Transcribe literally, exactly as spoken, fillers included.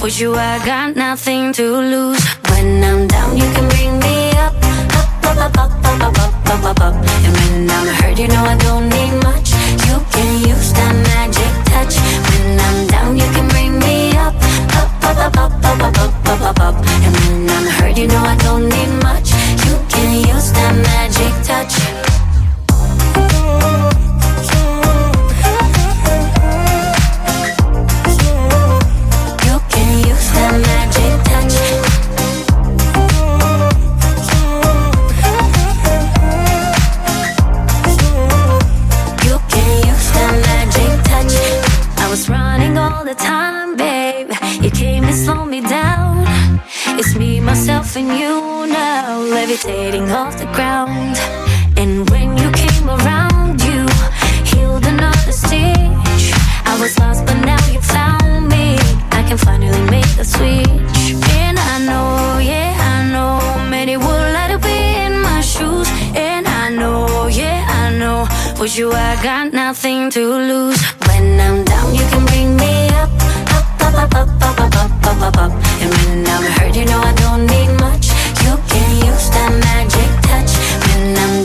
With you I got nothing to lose. When I'm down you can bring me up, up, up, up, up, up, up, up, up, up. And when I'm hurt you know I don't need much. You can use that magic touch. When I'm down you can bring me up, up, up, up, up, up, up, up, up, up, up. And when I'm hurt you know I don't need much. You can use that magic touch. And you now levitating off the ground. And when you came around, you healed another stitch. I was lost, but now you found me. I can finally make the switch. And I know, yeah, I know, many would like to be in my shoes. And I know, yeah, I know, with you I got nothing to lose. When I'm down, you can bring me up, up, up, up, up, up, up, up, up, up, up. And when I'm hurt, you know I don't need much. You can use that magic touch. When I'm